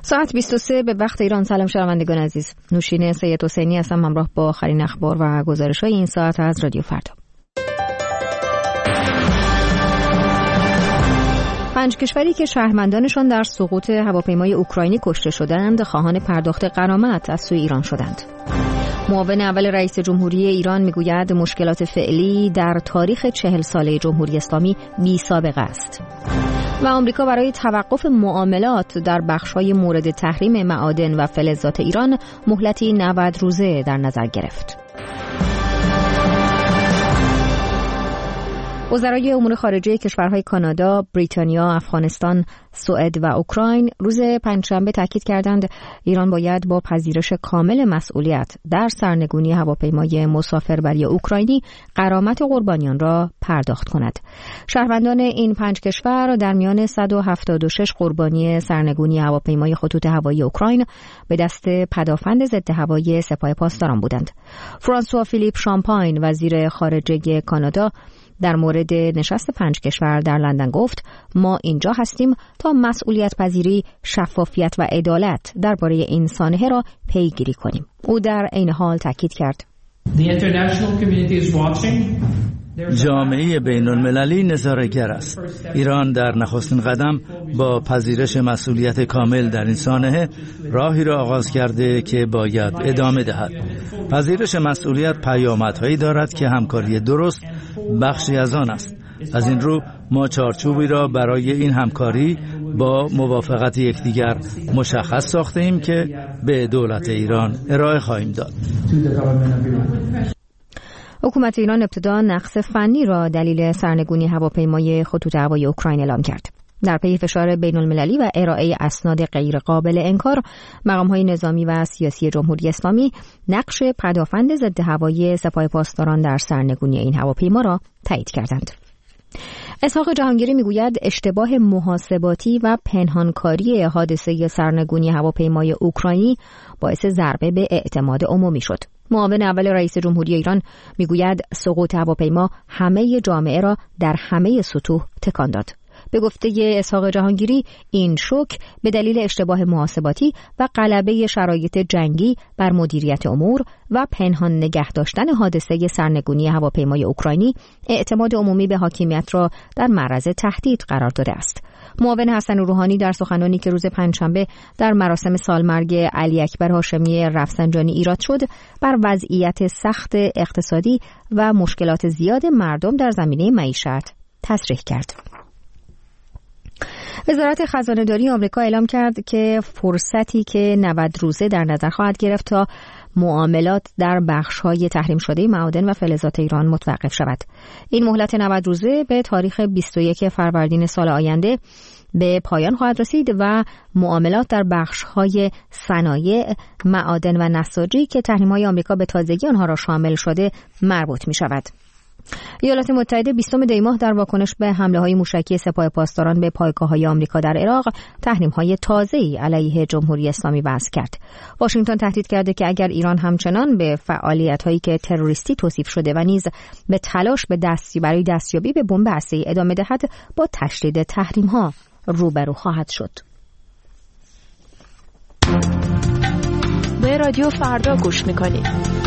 ساعت 23 به وقت ایران. سلام شنوندگان عزیز، نوشین سید حسینی هستم همراه با آخرین اخبار و گزارش‌های این ساعت از رادیو فردا. 5 کشوری که شهروندانشان در سقوط هواپیمای اوکراینی کشته شدند خواهان پرداخت غرامت از سوی ایران شدند. معاون اول رئیس جمهوری ایران میگوید مشکلات فعلی در تاریخ 40 ساله جمهوری اسلامی بی سابقه است. و آمریکا برای توقف معاملات در بخش‌های مورد تحریم معادن و فلزات ایران مهلتی 90 روزه در نظر گرفت. وزرای امور خارجه کشورهای کانادا، بریتانیا، افغانستان، سوئد و اوکراین روز پنجشنبه تاکید کردند ایران باید با پذیرش کامل مسئولیت در سرنگونی هواپیمای مسافربری اوکراینی غرامت قربانیان را پرداخت کند. شهروندان این 5 کشور در میان 176 قربانی سرنگونی هواپیمای خطوط هوایی اوکراین به دست پدافند ضد هوایی سپاه پاسداران بودند. فرانسوا فیلیپ شامپاین، وزیر خارجه کانادا، در مورد نشست 5 کشور در لندن گفت ما اینجا هستیم تا مسئولیت پذیری، شفافیت و عدالت درباره این سانحه را پیگیری کنیم. او در عین حال تاکید کرد جامعه بین المللی نظاره‌گر است. ایران در نخستین قدم با پذیرش مسئولیت کامل در این سانحه راهی را آغاز کرده که باید ادامه دهد. پذیرش مسئولیت پیامدهایی دارد که همکاری درست بخشی از آن است. از این رو ما چارچوبی را برای این همکاری با موافقت یکدیگر مشخص ساخته ایم که به دولت ایران ارائه خواهیم داد. حکومت ایران ابتدا نقص فنی را دلیل سرنگونی هواپیمای خطوط هوایی اوکراین اعلام کرد. در پی فشار بین المللی و ارائه اسناد غیر قابل انکار، مقام‌های نظامی و سیاسی جمهوری اسلامی نقش پدافند ضد هوایی سپاه پاسداران در سرنگونی این هواپیما را تایید کردند. اسحاق جهانگیری میگوید اشتباه محاسباتی و پنهانکاری حادثه سرنگونی هواپیمای اوکراینی باعث ضربه به اعتماد عمومی شد. معاون اول رئیس جمهوری ایران میگوید سقوط هواپیما همه جامعه را در همه سطوح تکان داد. به گفته اسحاق جهانگیری این شوک به دلیل اشتباه محاسباتی و غلبه شرایط جنگی بر مدیریت امور و پنهان نگه داشتن حادثه سرنگونی هواپیمای اوکراینی اعتماد عمومی به حاکمیت را در معرض تهدید قرار داده است. معاون حسن روحانی در سخنانی که روز پنجشنبه در مراسم سالمرگ علی اکبر هاشمی رفسنجانی ایراد شد، بر وضعیت سخت اقتصادی و مشکلات زیاد مردم در زمینه معیشت تصریح کرد. وزارت خزانه‌داری آمریکا اعلام کرد که فرصتی که 90 روزه در نظر خواهد گرفت تا معاملات در بخش‌های تحریم شده معادن و فلزات ایران متوقف شود. این مهلت 90 روزه به تاریخ 21 فروردین سال آینده به پایان خواهد رسید و معاملات در بخش‌های صنایع، معادن و نساجی که تحریم‌های آمریکا به تازگی آنها را شامل شده مربوط می‌شود. ایالات متحده 20 دی ماه در واکنش به حمله‌های موشکی سپاه پاسداران به پایگاه‌های آمریکا در عراق تحریم‌های تازه‌ای علیه جمهوری اسلامی وضع کرد. واشنگتن تهدید کرده که اگر ایران همچنان به فعالیت‌هایی که تروریستی توصیف شده و نیز به تلاش برای دستیابی به بمب هسته‌ای ادامه دهد، با تشدید تحریم‌ها روبرو خواهد شد. به رادیو فردا گوش می‌کنید.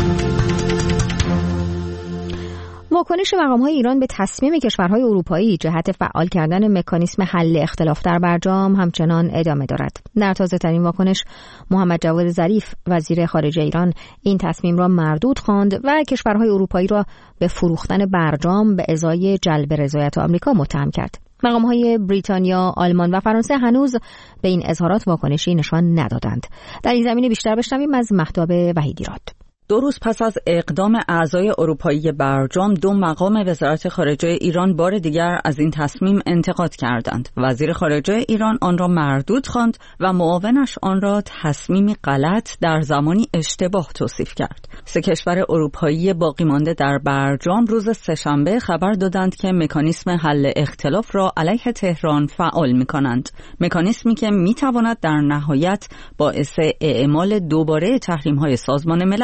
واکنش مقام‌های ایران به تصمیم کشورهای اروپایی جهت فعال کردن مکانیسم حل اختلاف در برجام همچنان ادامه دارد. در تازه‌ترین واکنش محمد جواد ظریف وزیر خارجه ایران این تصمیم را مردود خواند و کشورهای اروپایی را به فروختن برجام به ازای جلب رضایت آمریکا متهم کرد. مقام‌های بریتانیا، آلمان و فرانسه هنوز به این اظهارات واکنشی نشان ندادند. در این زمینه بیشتر بشنویم از مهتاب وحیدی‌راد. 2 روز پس از اقدام اعضای اروپایی برجام، 2 مقام وزارت خارجه ایران بار دیگر از این تصمیم انتقاد کردند. وزیر خارجه ایران آن را مردود خواند و معاونش آن را تصمیمی غلط در زمانی اشتباه توصیف کرد. 3 کشور اروپایی باقی مانده در برجام روز سه‌شنبه خبر دادند که مکانیسم حل اختلاف را علیه تهران فعال می‌کنند. مکانیسمی که می‌تواند در نهایت باعث اعمال دوباره تحریم‌های سازمان ملل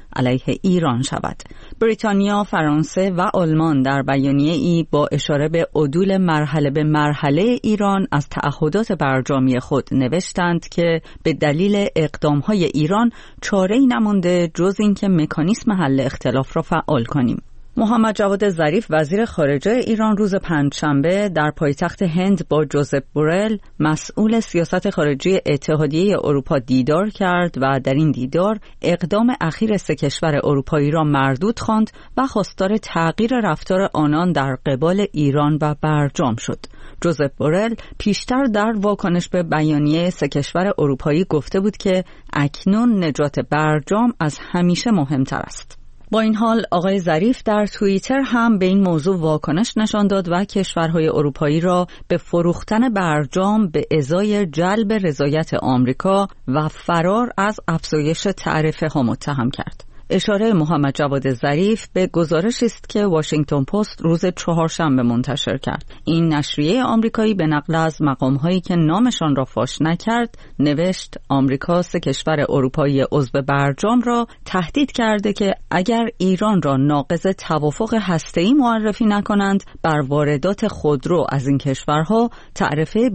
علیه ایران شود. بریتانیا، فرانسه و آلمان در بیانیه‌ای با اشاره به عدول مرحله به مرحله ایران از تعهدات برجامی خود نوشتند که به دلیل اقدام‌های ایران چاره‌ای نمانده جز اینکه مکانیسم حل اختلاف را فعال کنیم. محمد جواد ظریف وزیر خارجه ایران روز پنجشنبه در پایتخت هند با جوزپ بورل مسئول سیاست خارجی اتحادیه اروپا دیدار کرد و در این دیدار اقدام اخیر سه کشور اروپایی را مردود خواند و خواستار تغییر رفتار آنان در قبال ایران و برجام شد. جوزپ بورل پیشتر در واکنش به بیانیه سه کشور اروپایی گفته بود که اکنون نجات برجام از همیشه مهمتر است. با این حال آقای ظریف در توییتر هم به این موضوع واکنش نشان داد و کشورهای اروپایی را به فروختن برجام به ازای جلب رضایت آمریکا و فرار از افزایش تعرفه ها متهم کرد. اشاره محمد جواد ظریف به گزارشی است که واشنگتن پست روز چهارشنبه منتشر کرد. این نشریه آمریکایی به نقل از مقام‌هایی که نامشان را فاش نکرد نوشت آمریکا سه کشور اروپایی عضو برجام را تهدید کرده که اگر ایران را ناقض توافق هسته‌ای معرفی نکنند بر واردات خودرو از این کشورها تعرفه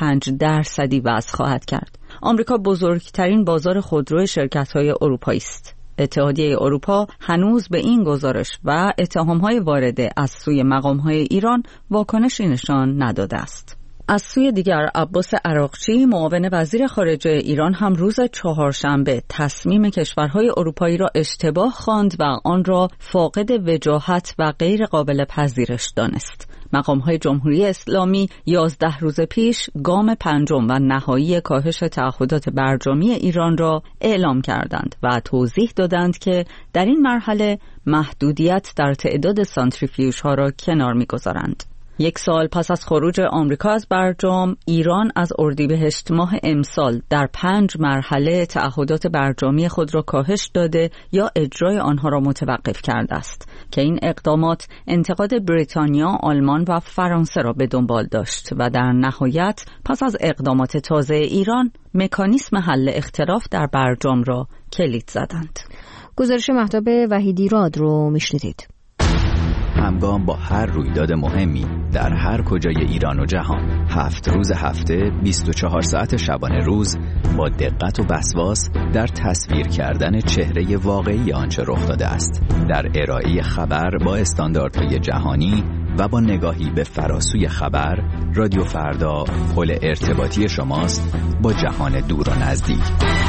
25% وضع خواهد کرد. آمریکا بزرگترین بازار خودرو شرکت‌های اروپایی است. اتحادیه اروپا هنوز به این گزارش و اتهام‌های وارده از سوی مقام‌های ایران واکنشی نشان نداده است. از سوی دیگر عباس عراقچی معاون وزیر خارجه ایران هم روز چهارشنبه تصمیم کشورهای اروپایی را اشتباه خواند و آن را فاقد وجاهت و غیر قابل پذیرش دانست. مقام‌های جمهوری اسلامی 11 روز پیش گام پنجم و نهایی کاهش تعهدات برجامی ایران را اعلام کردند و توضیح دادند که در این مرحله محدودیت در تعداد سانتریفیوژها را کنار می‌گذارند. 1 سال پس از خروج آمریکا از برجام، ایران از اردیبهشت ماه امسال در 5 مرحله تعهدات برجامی خود را کاهش داده یا اجرای آنها را متوقف کرده است که این اقدامات انتقاد بریتانیا، آلمان و فرانسه را به دنبال داشت و در نهایت پس از اقدامات تازه ایران مکانیسم حل اختلاف در برجام را کلید زدند. گزارش مهتاب وحیدی راد رو میشنیدید. همگام با هر رویداد مهمی در هر کجای ایران و جهان 7 روز هفته 24 ساعت شبانه روز با دقت و وسواس در تصویر کردن چهره واقعی آنچه رخ داده است، در ارائه خبر با استانداردهای جهانی و با نگاهی به فراسوی خبر، رادیو فردا پل ارتباطی شماست با جهان دور و نزدیک.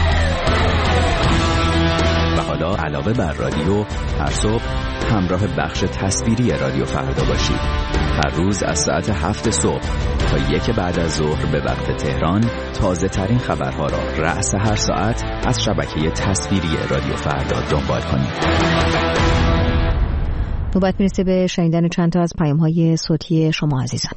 و حالا علاوه بر رادیو هر صبح همراه بخش تصویری رادیو فردا باشید. هر روز از ساعت 7 صبح تا 1 بعد از ظهر به وقت تهران تازه ترین خبرها را رأس هر ساعت از شبکه تصویری رادیو فردا دنبال کنید. نوبت میرسه به شنیدن چند تا از پیام‌های صوتی شما عزیزان.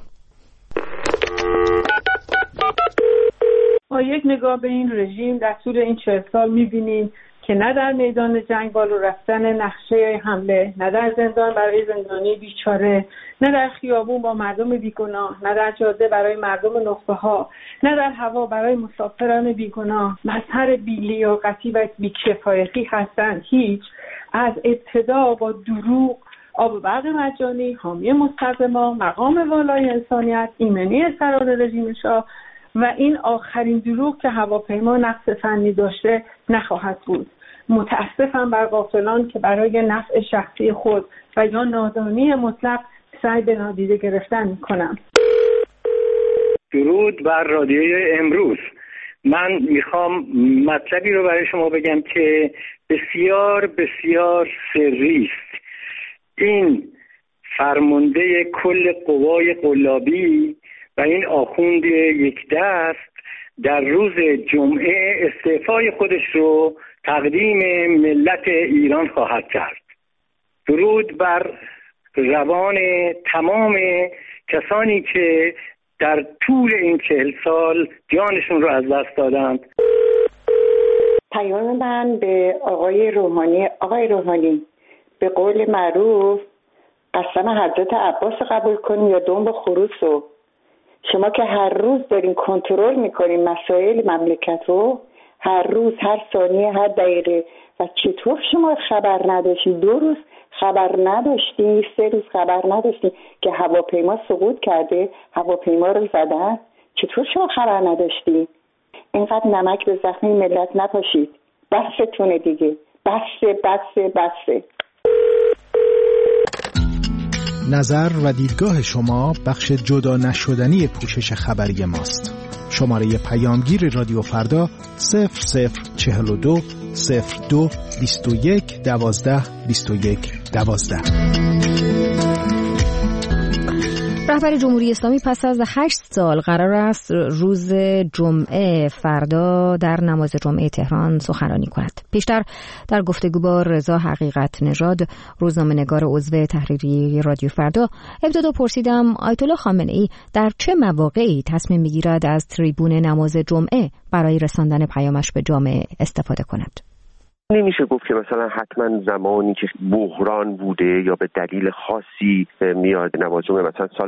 ما یک نگاه به این رژیم در طول این 40 سال می‌بینیم که نه در میدان جنگ بالو رفتن نقشه حمله، نه در زندان برای زندانی بیچاره، نه در خیابون با مردم بیگناه، نه در جاده برای مردم نخبه‌ها، نه در هوا برای مسافران بیگناه مظهر بی‌لیاقتی و بی‌کفایتی هستند. هیچ از ابتدا با دروغ، آب و برق مجانی، حامی مستقیما، مقام والای انسانیت، ایمنی سران رژیم شاه و این آخرین دروغ که هواپیما نقص فنی داشته نخواهد بود. متاسفم بر غافلان که برای نفع شخصی خود و یا نادانی مطلق سعی به نادیده گرفتن می‌کنم. درود بر رادیوی امروز. من میخوام مطلبی رو برای شما بگم که بسیار بسیار سری است. این فرمانده کل قوای قلابی و این آخوند یک دست در روز جمعه استعفای خودش رو تقدیم ملت ایران خواهد کرد. درود بر روان تمام کسانی که در طول این 40 سال جانشون رو از دست دادند. پیام من به آقای روحانی. آقای روحانی، به قول معروف قسم حضرت عباس قبول کنیم یا دنب خروسو. شما که هر روز دارین کنترل میکنین مسائل مملکت رو، هر روز، هر ثانیه، هر دقیقه و چطور شما خبر نداشتی؟ 2 روز خبر نداشتی، 3 روز خبر نداشتی که هواپیما سقوط کرده، هواپیما رو زدن؟ چطور شما خبر نداشتی؟ اینقدر نمک به زخم ملت نپاشید. بستونه دیگه، بسته. نظر و دیدگاه شما بخش جدا نشدنی پوشش خبری ماست. شماره پیامگیر رادیو فردا 0042 02 21 12 21 12. رهبر جمهوری اسلامی پس از 8 سال قرار است روز جمعه فردا در نماز جمعه تهران سخنرانی کند. پیشتر در گفتگو با رضا حقیقت نژاد، روزنامه‌نگار عضو تحریریه رادیو فردا، ابتدا پرسیدم آیت الله خامنه‌ای در چه مواقعی تصمیم می‌گیرد از تریبون نماز جمعه برای رساندن پیامش به جامعه استفاده کند. نمیشه گفت که مثلا حتما زمانی که بحران بوده یا به دلیل خاصی میاد نماز جمعه، مثلا سال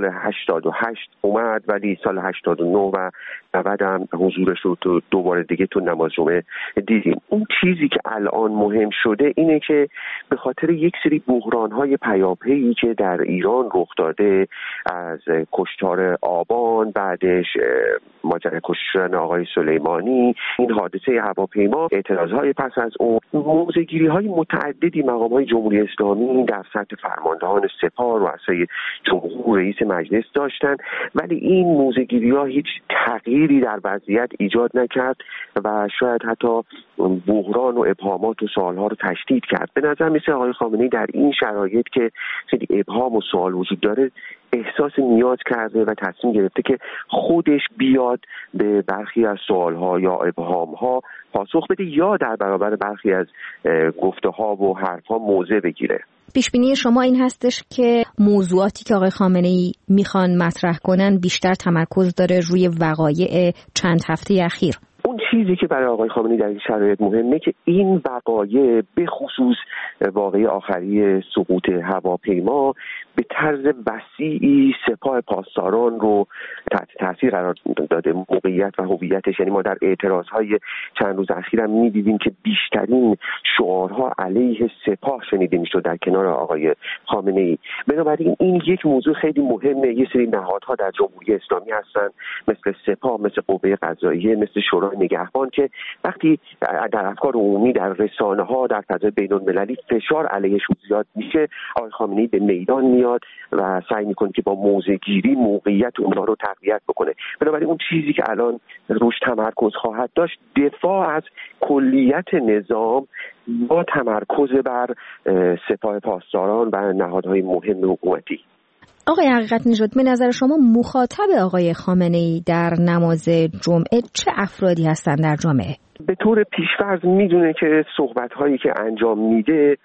88 اومد ولی سال 89 و 90 هم حضورش رو تو دوباره دیگه تو نماز جمعه دیدیم. اون چیزی که الان مهم شده اینه که به خاطر یک سری بحران‌های پیاپی که در ایران رخ داده، از کشتار آبان، بعدش ماجرای کشتن آقای سلیمانی، این حادثه هواپیما، اعتراض‌های پس از اون، موضع‌گیری‌های متعددی مقام‌های جمهوری اسلامی در سطح فرماندهان سپاه، رؤسای جمهور، رئیس مجلس داشتن، ولی این موضع‌گیری‌ها هیچ تغییری در وضعیت ایجاد نکرد و شاید حتی بحران و ابهامات و سوال‌ها رو تشدید کرد. به نظر میسه آقای خامنه‌ای در این شرایط که خیلی ابهام و سوال وجود داره احساس نیاز کرده و تصمیم گرفته که خودش بیاد به برخی از سوال‌ها یا ابهام‌ها پاسخ بده یا در برابر برخی از گفته‌ها و حرف‌ها موضع بگیره. پیشبینی شما این هستش که موضوعاتی که آقای خامنه‌ای میخوان مطرح کنن بیشتر تمرکز داره روی وقایع چند هفته اخیر؟ اون چیزی که برای آقای خامنه‌ای در این شرایط مهمه که این وقایع به خصوص واقعه آخری سقوط هواپیما به طرز وسیعی سپاه پاسداران رو تحت تاثیر قرار داده، موقعیت و هویتش. یعنی ما در اعتراضهای چند روز اخیر هم می‌دیدیم که بیشترین شعارها علیه سپاه شنیده می‌شد در کنار آقای خامنه‌ای. بنابراین این یک موضوع خیلی مهمه. یه سری نهادها در جمهوری اسلامی هستن مثل سپاه، مثل قوه قضاییه، مثل شورای نگهبان که وقتی در افکار عمومی، در رسانه‌ها، در فضای بین‌المللی فشار علیهشون زیاد میشه، آقای خامنه‌ای به میدان میاد و سعی میکنه که با موضع‌گیری موقعیت اونها رو تقویت بکنه. بنابراین اون چیزی که الان روش تمرکز خواهد داشت دفاع از کلیت نظام با تمرکز بر سپاه پاسداران و نهادهای مهم حکومتی. آقای حقیقت نژاد، به نظر شما مخاطب آقای خامنه‌ای در نماز جمعه چه افرادی هستند در جامعه؟ به طور پیش‌فرض میدونه که صحبت‌هایی که انجام میده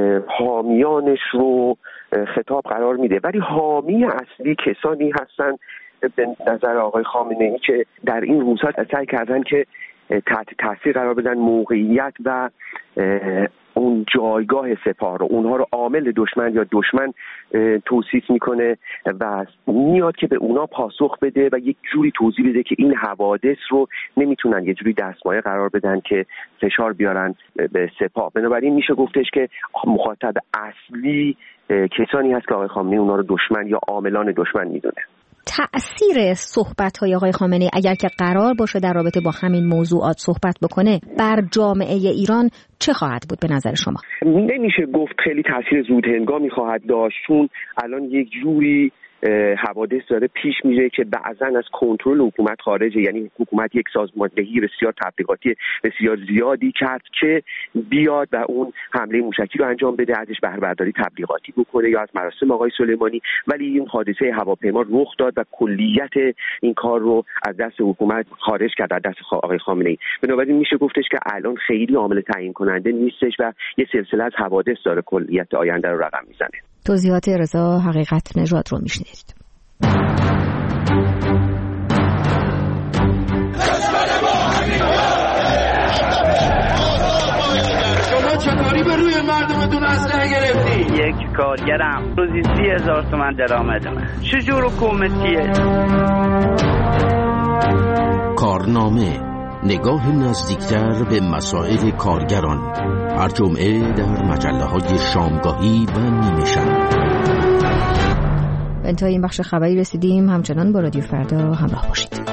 حامیانش رو خطاب قرار میده، ولی حامی اصلی کسانی هستن به نظر آقای خامنه‌ای که در این روزها سعی کردن که تحت تاثیر قرار بدن موقعیت و اون جایگاه سپاه رو، اونها رو عامل دشمن یا دشمن توصیف میکنه و میاد که به اونا پاسخ بده و یک جوری توضیح بده که این حوادث رو نمیتونن یه جوری دستمایه قرار بدن که فشار بیارن به سپاه. بنابراین میشه گفتش که مخاطب اصلی کسانی هست که آقای خامنه‌ای اونا رو دشمن یا عاملان دشمن میدونه. تأثیر صحبت‌های آقای خامنه‌ای اگر که قرار باشه در رابطه با همین موضوعات صحبت بکنه بر جامعه ایران چه خواهد بود به نظر شما؟ نمیشه گفت خیلی تأثیر زود هنگامی خواهد داشت، چون الان یک جوری حوادث داره پیش میره که بعضن از کنترل حکومت خارجه. یعنی حکومت یک سازماندهی بسیار تبلیغاتی بسیار زیادی کرد که بیاد و اون حمله موشکی رو انجام بده، ازش بهره برداری تبلیغاتی بکنه یا از مراسم آقای سلیمانی، ولی این حادثه هواپیما رخ داد و کلیت این کار رو از دست حکومت خارج کرد، از دست آقای خامنه‌ای. بنابراین میشه گفتش که الان خیلی عامل تعیین کننده نیستش و یه سلسله از حوادث داره کلیت آینده رو رقم میزنه. توضیحات رضا حقیقت نژاد رو میشنید. شما چه کاری به روی مردمتون اسلحه گرفتی؟ یک کارگرم روزی 30,000 تومان درآمدمه. چجور حکومتیه؟ کارنامه نگاه نزدیکتر به مسائل کارگران، هر جمعه در مجله‌های شامگاهی و نیمه شب. به انتهای این بخش خبری رسیدیم. همچنان با رادیو فردا همراه باشید.